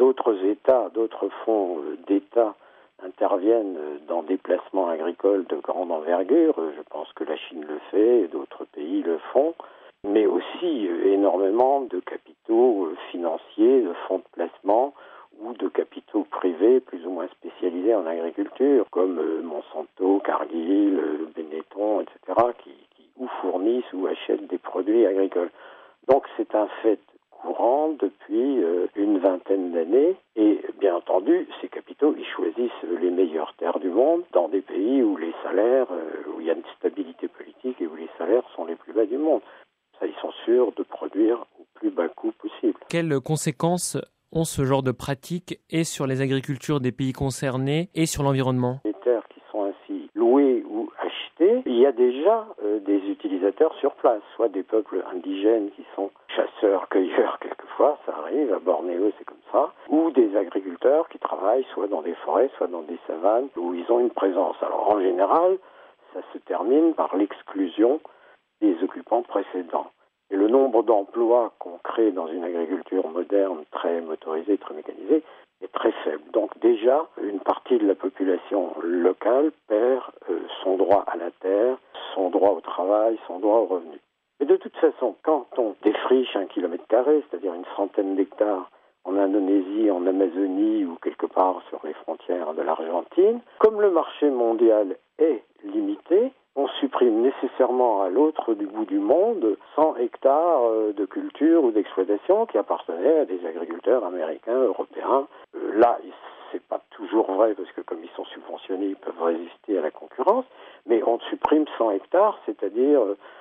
d'autres États, d'autres fonds d'État interviennent dans des placements agricoles de grande envergure. Je pense que la Chine le fait et d'autres pays le font, mais aussi énormément de capitaux financiers, de fonds de placement ou de capitaux privés plus ou moins spécialisés en agriculture, comme Monsanto, Cargill, Benetton, etc., qui ou fournissent ou achètent des produits agricoles. Donc c'est un fait courant depuis une vingtaine d'années et bien entendu ces capitaux ils choisissent les meilleures terres du monde dans des pays où les salaires, où il y a une stabilité politique et où les salaires sont les plus bas du monde. Ça, ils sont sûrs de produire au plus bas coût possible. Quelles conséquences ont ce genre de pratiques et sur les agricultures des pays concernés et sur l'environnement? Les terres qui sont ainsi louées ou achetées, il y a déjà des utilisateurs sur place, soit des peuples indigènes qui sont chasseurs-cueilleurs quelquefois, ça arrive, à Bornéo c'est comme ça, ou des agriculteurs qui travaillent soit dans des forêts, soit dans des savanes, où ils ont une présence. Alors en général, ça se termine par l'exclusion des occupants précédents. Et le nombre d'emplois qu'on crée dans une agriculture moderne, très motorisée, très mécanisée, est très faible. Donc déjà, une partie de la population locale perd son droit à la terre, son droit au travail, son droit au revenu. Mais de toute façon, quand on défriche 1 km², c'est-à-dire une centaine d'hectares en Indonésie, en Amazonie ou quelque part sur les frontières de l'Argentine, comme le marché mondial est limité, on supprime nécessairement à l'autre du bout du monde 100 hectares de culture ou d'exploitation qui appartenaient à des agriculteurs américains, européens. Là, c'est pas toujours vrai parce que comme ils sont subventionnés, ils peuvent résister à la concurrence, mais on supprime 100 hectares, c'est-à-dire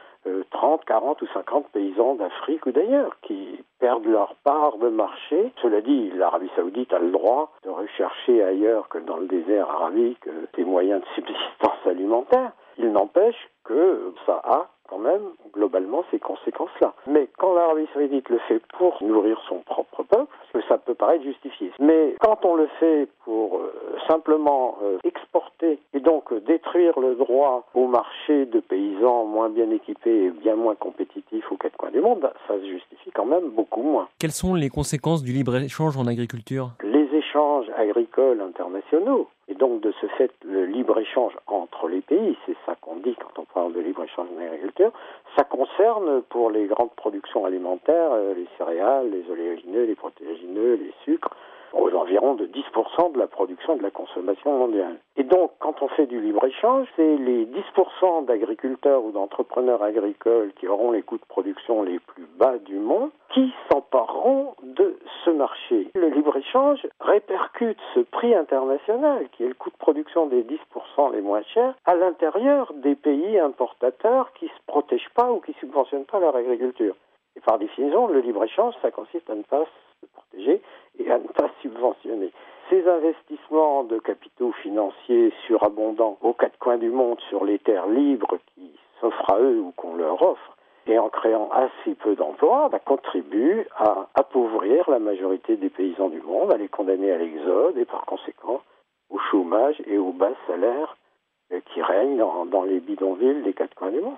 30, 40 ou 50 paysans d'Afrique ou d'ailleurs qui perdent leur part de marché. Cela dit, l'Arabie Saoudite a le droit de rechercher ailleurs que dans le désert arabique des moyens de subsistance alimentaire. Il n'empêche que ça a quand même globalement ces conséquences-là. Mais quand l'Arabie Saoudite le fait pour nourrir son propre peuple, ça peut paraître justifié. Mais quand on le fait pour simplement exporter et donc détruire le droit au marché de paysans moins bien équipés et bien moins compétitifs aux quatre coins du monde, ça se justifie quand même beaucoup moins. Quelles sont les conséquences du libre-échange en agriculture? Les échanges agricoles internationaux, et donc de ce fait le libre-échange entre les pays, c'est ça qu'on dit quand on parle de libre-échange en agriculture, ça concerne pour les grandes productions alimentaires, les céréales, les oléagineux, les protéagineux, les sucres, aux environs de 10% de la production et de la consommation mondiale. Et donc, quand on fait du libre-échange, c'est les 10% d'agriculteurs ou d'entrepreneurs agricoles qui auront les coûts de production les plus bas du monde qui s'empareront de ce marché. Le libre-échange répercute ce prix international, qui est le coût de production des 10% les moins chers, à l'intérieur des pays importateurs qui ne se protègent pas ou qui ne subventionnent pas leur agriculture. Et par définition, le libre-échange, ça consiste à ne pas se protéger et à ne pas subventionner. Ces investissements de capitaux financiers surabondants aux quatre coins du monde sur les terres libres qui s'offrent à eux ou qu'on leur offre, et en créant assez peu d'emplois, contribuent à appauvrir la majorité des paysans du monde, à les condamner à l'exode et par conséquent au chômage et aux bas salaires qui règnent dans les bidonvilles des quatre coins du monde.